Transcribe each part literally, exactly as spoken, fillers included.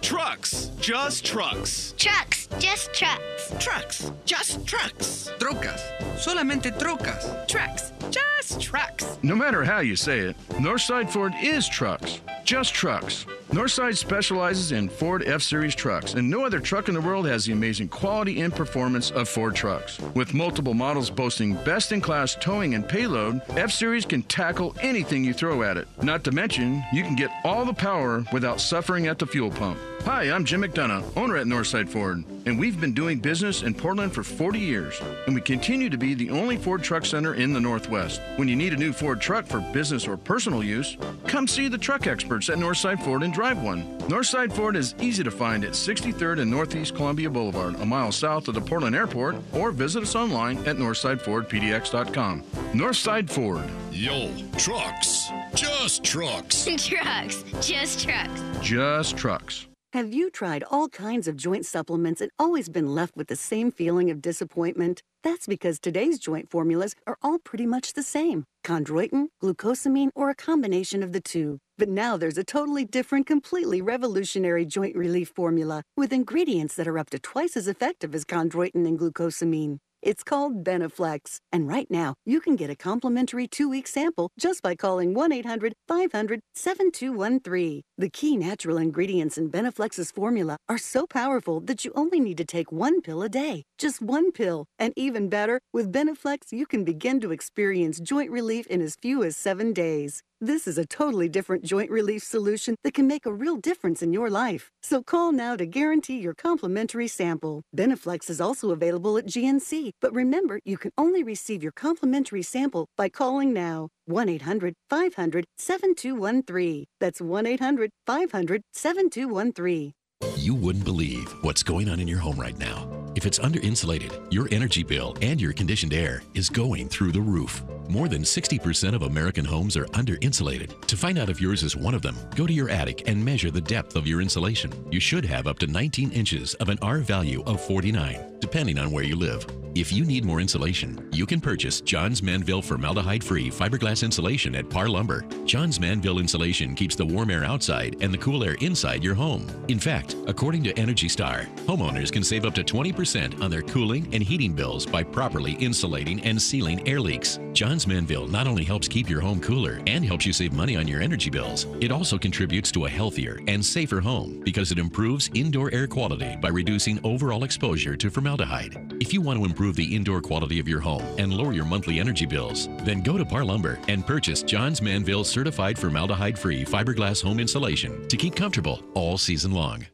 Trucks, just trucks. Trucks, just trucks. Trucks, just trucks. Trocas, solamente trocas. Trucks, just trucks. No matter how you say it, Northside Ford is trucks, just trucks. Northside specializes in Ford F-Series trucks, and no other truck in the world has the amazing quality and performance of Ford trucks. With multiple models boasting best-in-class towing and payload, F-Series can tackle anything you throw at it. Not to mention, you can get all the power without suffering at the fuel pump. Hi, I'm Jim McDonough, owner at Northside Ford, and we've been doing business in Portland for forty years, and we continue to be the only Ford truck center in the Northwest. When you need a new Ford truck for business or personal use, come see the truck experts at Northside Ford and drive one. Northside Ford is easy to find at sixty-third and Northeast Columbia Boulevard, a mile south of the Portland Airport, or visit us online at northside ford p d x dot com. Northside Ford. Yo, trucks, just trucks. Trucks, just trucks. Just trucks. Have you tried all kinds of joint supplements and always been left with the same feeling of disappointment? That's because today's joint formulas are all pretty much the same. Chondroitin, glucosamine, or a combination of the two. But now there's a totally different, completely revolutionary joint relief formula with ingredients that are up to twice as effective as chondroitin and glucosamine. It's called Beneflex, and right now you can get a complimentary two-week sample just by calling one eight hundred five hundred seven two one three. The key natural ingredients in Beneflex's formula are so powerful that you only need to take one pill a day. Just one pill. And even better, with Beneflex, you can begin to experience joint relief in as few as seven days. This is a totally different joint relief solution that can make a real difference in your life. So call now to guarantee your complimentary sample. Beneflex is also available at G N C, but remember, you can only receive your complimentary sample by calling now. one eight hundred five hundred seven two one three. That's one eight hundred five hundred seven two one three. You wouldn't believe what's going on in your home right now. If it's under-insulated, your energy bill and your conditioned air is going through the roof. More than sixty percent of American homes are under-insulated. To find out if yours is one of them, go to your attic and measure the depth of your insulation. You should have up to nineteen inches of an R value of forty-nine, depending on where you live. If you need more insulation, you can purchase Johns Manville formaldehyde-free fiberglass insulation at Par Lumber. Johns Manville insulation keeps the warm air outside and the cool air inside your home. In fact, according to Energy Star, homeowners can save up to twenty percent on their cooling and heating bills by properly insulating and sealing air leaks. Johns Manville not only helps keep your home cooler and helps you save money on your energy bills, it also contributes to a healthier and safer home because it improves indoor air quality by reducing overall exposure to formaldehyde. If you want to improve the indoor quality of your home and lower your monthly energy bills, then go to Par Lumber and purchase Johns Manville certified formaldehyde-free fiberglass home insulation to keep comfortable all season long.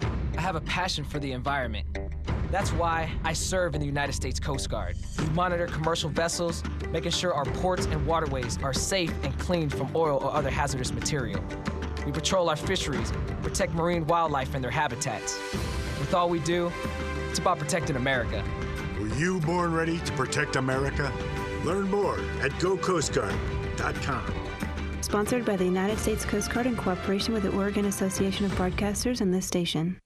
I have a passion for the environment. That's why I serve in the United States Coast Guard. We monitor commercial vessels, making sure our ports and waterways are safe and clean from oil or other hazardous material. We patrol our fisheries, protect marine wildlife and their habitats. With all we do, it's about protecting America. Were you born ready to protect America? Learn more at go coast guard dot com. Sponsored by the United States Coast Guard in cooperation with the Oregon Association of Broadcasters and this station.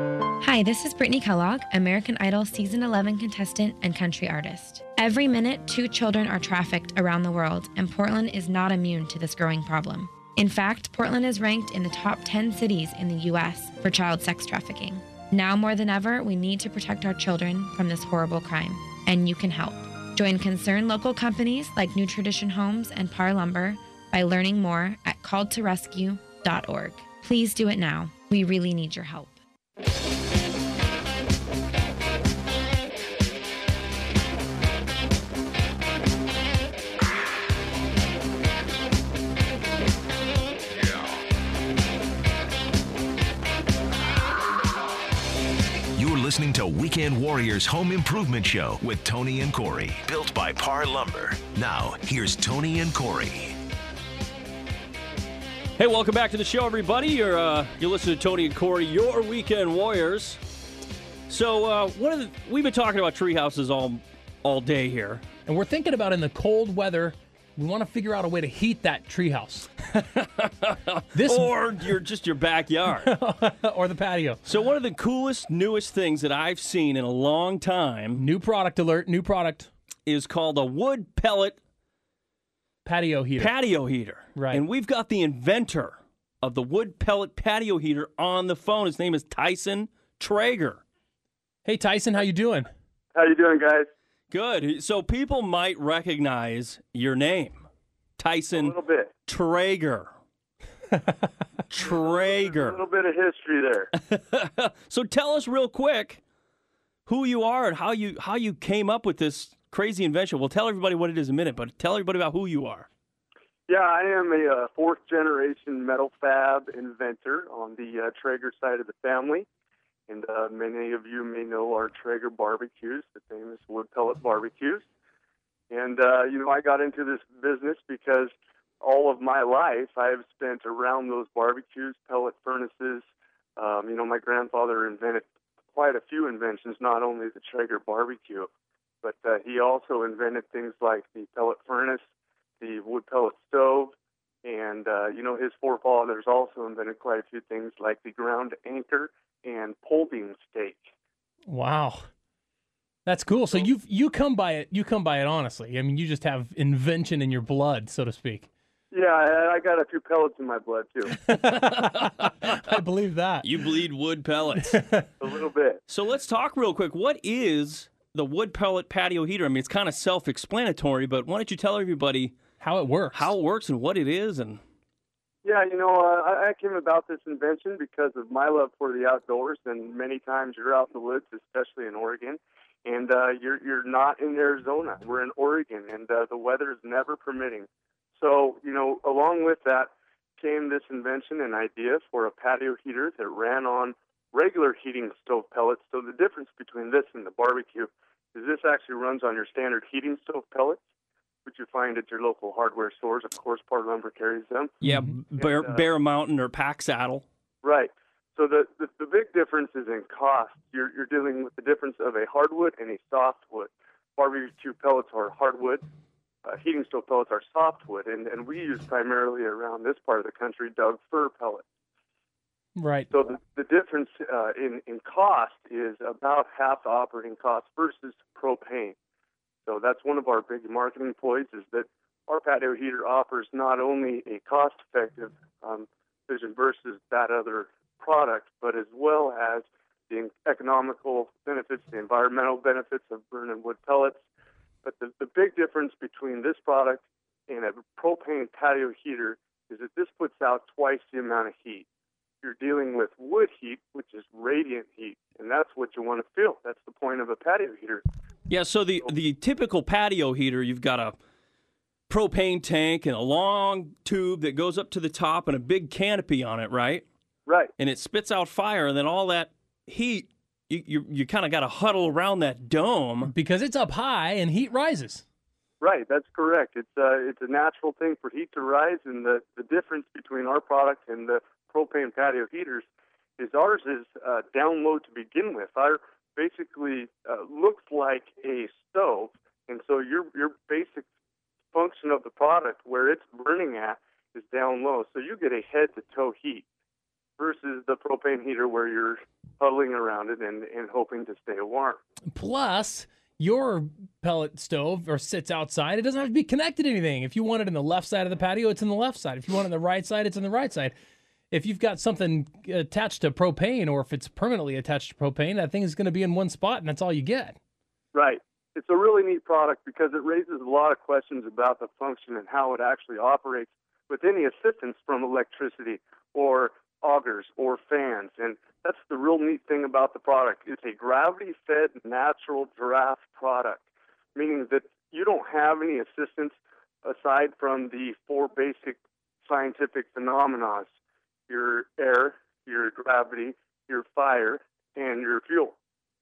Hi, this is Brittany Kellogg, American Idol Season eleven contestant and country artist. Every minute, two children are trafficked around the world, and Portland is not immune to this growing problem. In fact, Portland is ranked in the top ten cities in the U S for child sex trafficking. Now more than ever, we need to protect our children from this horrible crime, and you can help. Join concerned local companies like New Tradition Homes and Par Lumber by learning more at called to rescue dot org. Please do it now. We really need your help. Listening to Weekend Warriors Home Improvement Show with Tony and Corey, built by Par Lumber. Now, here's Tony and Corey. Hey, welcome back to the show, everybody. You're uh, you're listening to Tony and Corey, your Weekend Warriors. So, uh, one of the, we've been talking about tree houses all all day here, and we're thinking about in the cold weather. We want to figure out a way to heat that treehouse. this or your just your backyard. Or the patio. So one of the coolest, newest things that I've seen in a long time. New product alert, new product. Is called a wood pellet patio heater. Patio heater. Right. And we've got the inventor of the wood pellet patio heater on the phone. His name is Tyson Traeger. Hey, Tyson, how you doing? How you doing, guys? Good. So people might recognize your name, Tyson A little bit. Traeger. Traeger. A little bit of history there. So tell us real quick who you are and how you how you came up with this crazy invention. We'll tell everybody what it is in a minute, but tell everybody about who you are. Yeah, I am a uh, fourth generation metal fab inventor on the uh, Traeger side of the family. And uh, many of you may know our Traeger barbecues, the famous wood pellet barbecues. And, uh, you know, I got into this business because all of my life I've spent around those barbecues, pellet furnaces. Um, you know, my grandfather invented quite a few inventions, not only the Traeger barbecue, but uh, he also invented things like the pellet furnace, the wood pellet stove, and, uh, you know, his forefathers also invented quite a few things like the ground anchor and pole beam stake. Wow. That's cool. So you you come by it you come by it honestly. I mean, you just have invention in your blood, so to speak. Yeah, I, I got a few pellets in my blood, too. I believe that. You bleed wood pellets. A little bit. So let's talk real quick. What is the wood pellet patio heater? I mean, it's kind of self-explanatory, but why don't you tell everybody how it works, how it works, and what it is? And yeah, you know, uh, I came about this invention because of my love for the outdoors, and many times you're out in the woods, especially in Oregon, and uh, you're you're not in Arizona. We're in Oregon, and uh, the weather is never permitting. So, you know, along with that came this invention and idea for a patio heater that ran on regular heating stove pellets. So the difference between this and the barbecue is this actually runs on your standard heating stove pellets, which you find at your local hardware stores. Of course, Par Lumber carries them. Yeah, Bear, and, uh, Bear Mountain or Pack Saddle. Right. So the, the the big difference is in cost. You're you're dealing with the difference of a hardwood and a softwood. Barbecue pellets are hardwood. Uh, heating stove pellets are softwood, and, and we use primarily around this part of the country Doug fir pellets. Right. So the, the difference uh, in, in cost is about half the operating cost versus propane. So that's one of our big marketing ploys, is that our patio heater offers not only a cost-effective um, vision versus that other product, but as well as the economical benefits, the environmental benefits of burning wood pellets. But the, the big difference between this product and a propane patio heater is that this puts out twice the amount of heat. You're dealing with wood heat, which is radiant heat, and that's what you want to feel. That's the point of a patio heater. Yeah, so the, the typical patio heater, you've got a propane tank and a long tube that goes up to the top and a big canopy on it, right? Right. And it spits out fire, and then all that heat, you you, you kind of got to huddle around that dome. Because it's up high and heat rises. Right, that's correct. It's uh, it's a natural thing for heat to rise, and the, the difference between our product and the propane patio heaters is ours is uh, down low to begin with. Our basically uh, looks like a stove, and so your your basic function of the product, where it's burning at, is down low. So you get a head-to-toe heat versus the propane heater where you're huddling around it and, and hoping to stay warm. Plus, your pellet stove or sits outside, it doesn't have to be connected to anything. If you want it in the left side of the patio, it's in the left side. If you want it in the right side, it's in the right side. If you've got something attached to propane, or if it's permanently attached to propane, that thing is going to be in one spot, and that's all you get. Right. It's a really neat product because it raises a lot of questions about the function and how it actually operates with any assistance from electricity or augers or fans. And that's the real neat thing about the product. It's a gravity-fed natural draft product, meaning that you don't have any assistance aside from the four basic scientific phenomena: your air, your gravity, your fire, and your fuel.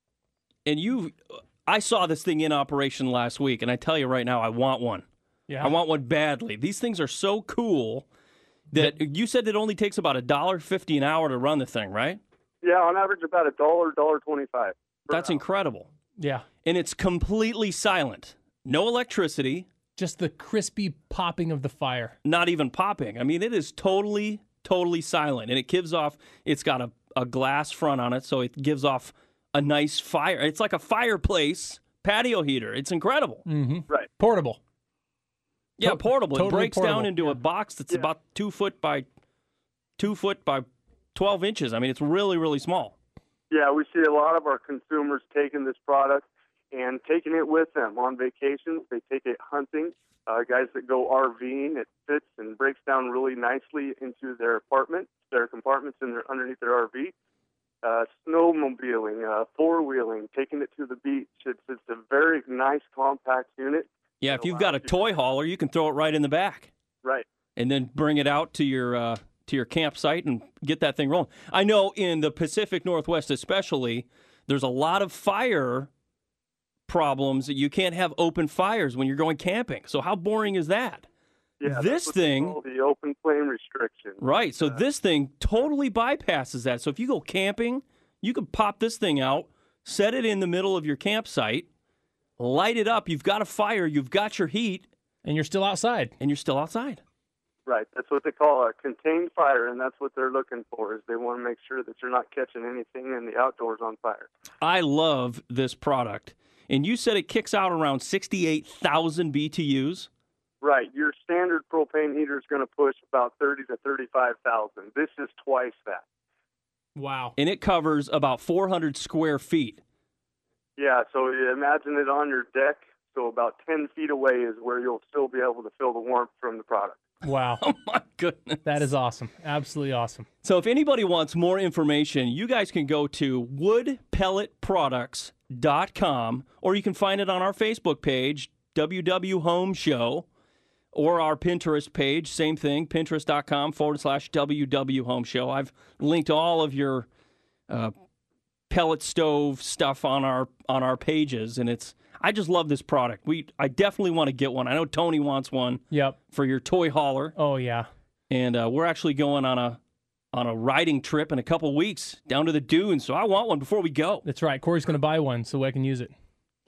And you, I saw this thing in operation last week, and I tell you right now, I want one. Yeah. I want one badly. These things are so cool that you said it only takes about a dollar fifty an hour to run the thing, right? Yeah, on average about a dollar, dollar twenty-five. That's hour. Incredible. Yeah. And it's completely silent. No electricity. Just the crispy popping of the fire. Not even popping. I mean, it is totally, totally silent. And it gives off, it's got a, a glass front on it, so it gives off a nice fire. It's like a fireplace patio heater. It's incredible. Mm-hmm. Right. Portable. Yeah, To- portable. totally It breaks portable. down into Yeah. a box that's Yeah. about two foot by two foot by twelve inches. I mean, it's really, really small. Yeah, we see a lot of our consumers taking this product and taking it with them on vacations. They take it hunting. Uh, guys that go RVing, it fits and breaks down really nicely into their apartment, their compartments in their, underneath their R V. Uh, snowmobiling, uh, four-wheeling, taking it to the beach. It's, it's a very nice, compact unit. Yeah, if you've got a toy hauler, you can throw it right in the back. Right. And then bring it out to your uh, to your campsite and get that thing rolling. I know in the Pacific Northwest especially, there's a lot of fire problems that you can't have open fires when you're going camping. So how boring is that? Yeah, this that's thing, what they call the open flame restriction. right? So Uh, this thing totally bypasses that. So if you go camping, you can pop this thing out, set it in the middle of your campsite, light it up. You've got a fire, you've got your heat, and you're still outside. And you're still outside. Right. That's what they call a contained fire, and that's what they're looking for. Is they want to make sure that you're not catching anything in the outdoors on fire. I love this product. And you said it kicks out around sixty-eight thousand B T Us? Right. Your standard propane heater is going to push about thirty to thirty-five thousand. This is twice that. Wow. And it covers about four hundred square feet. Yeah, so you imagine it on your deck. So about ten feet away is where you'll still be able to feel the warmth from the product. Wow. Oh, my goodness. That is awesome. Absolutely awesome. So if anybody wants more information, you guys can go to wood pellet products dot com, or you can find it on our Facebook page, W W Home Show, or our Pinterest page, same thing, pinterest.com forward slash WW Home Show. I've linked all of your uh, pellet stove stuff on our on our pages, and it's I just love this product. We I definitely want to get one. I know Tony wants one. Yep. For your toy hauler. Oh yeah. And uh, we're actually going on a on a riding trip in a couple weeks down to the dunes, so I want one before we go. That's right. Corey's going to buy one so I can use it.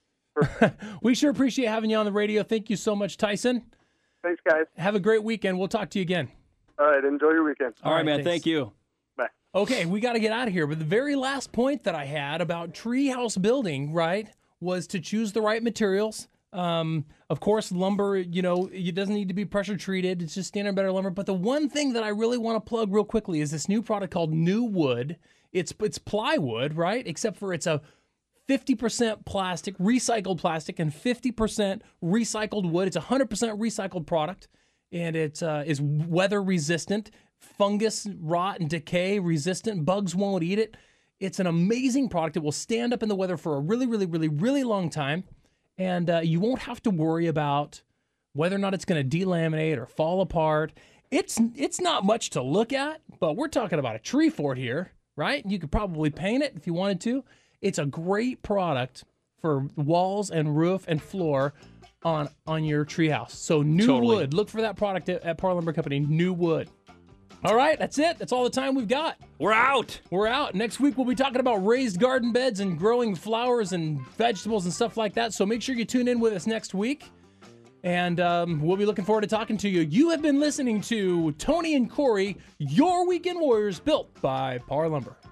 We sure appreciate having you on the radio. Thank you so much, Tyson. Thanks, guys. Have a great weekend. We'll talk to you again. All right. Enjoy your weekend. All, All right, right, man. Thanks. Thank you. Bye. Okay, we got to get out of here. But the very last point that I had about treehouse building, right, was to choose the right materials. Um, of course, lumber, you know, it doesn't need to be pressure treated. It's just standard better lumber. But the one thing that I really want to plug real quickly is this new product called New Wood. It's it's plywood, right? Except for it's a fifty percent plastic, recycled plastic, and fifty percent recycled wood. It's a one hundred percent recycled product, and it uh, is weather resistant, fungus, rot, and decay resistant. Bugs won't eat it. It's an amazing product. It will stand up in the weather for a really, really, really, really long time. And uh, you won't have to worry about whether or not it's going to delaminate or fall apart. It's it's not much to look at, but we're talking about a tree fort here, right? You could probably paint it if you wanted to. It's a great product for walls and roof and floor on, on your treehouse. So New Totally. Wood. Look for that product at, at Par Lumber Company, New Wood. All right, that's it. That's all the time we've got. We're out. We're out. Next week, we'll be talking about raised garden beds and growing flowers and vegetables and stuff like that. So make sure you tune in with us next week. And um, we'll be looking forward to talking to you. You have been listening to Tony and Corey, your Weekend Warriors, built by Par Lumber.